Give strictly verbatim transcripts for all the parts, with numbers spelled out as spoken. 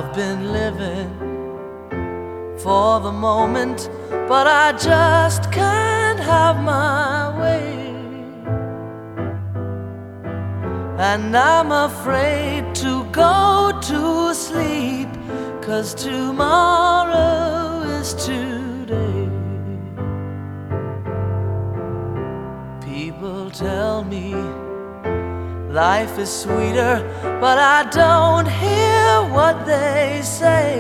I've been living for the moment, but I just can't have my way. And I'm afraid to go to sleep, 'cause tomorrow is today. People tell me life is sweeter, but I don't hear what they say.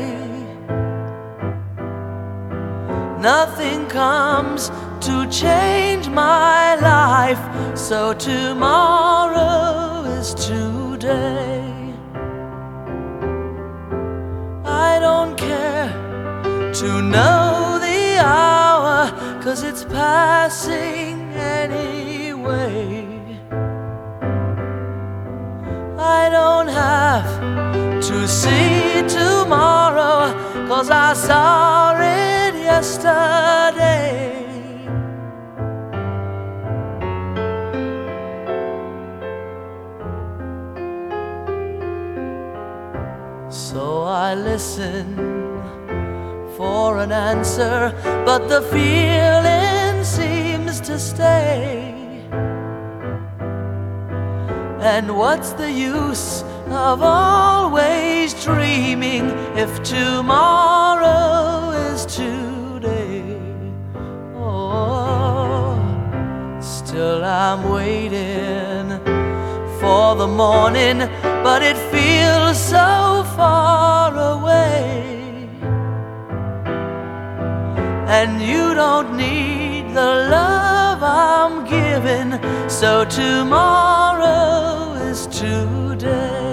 Nothing comes to change my life, so tomorrow is today. I don't care to know the hour, 'cause it's passing anyway. I don't have to see tomorrow, 'cause I saw it yesterday. So I listen for an answer, but the feeling seems to stay. And what's the use of always dreaming if tomorrow is today? Oh, still I'm waiting for the morning, but it feels so far away. And you don't need the love I'm giving, so tomorrow is today.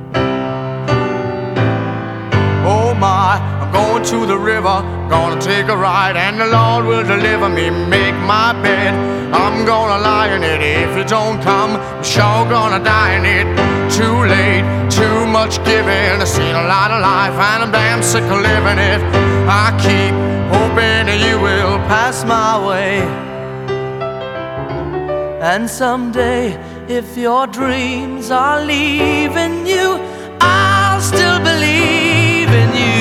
Oh my, I'm going to the river, gonna take a ride, and the Lord will deliver me, make my bed. I'm gonna lie in it if it don't come, I'm sure gonna die in it. Too late, too much giving, I've seen a lot of life and I'm damn sick of living it. I keep hoping that you will pass my way. And someday, if your dreams are leaving you, I'll still believe in you.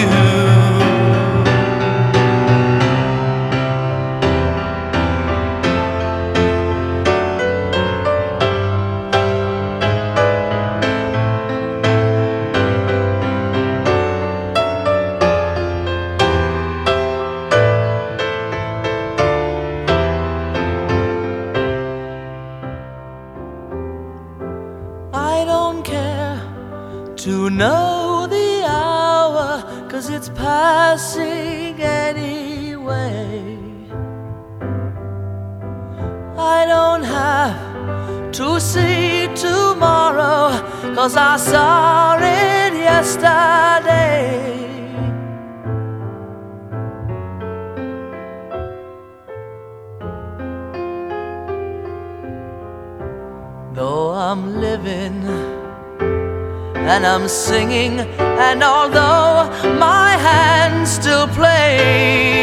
I don't care to know the hour, 'cause it's passing anyway. I don't have to see tomorrow, 'cause I saw it yesterday. Though I'm living and I'm singing, and although my hands still play,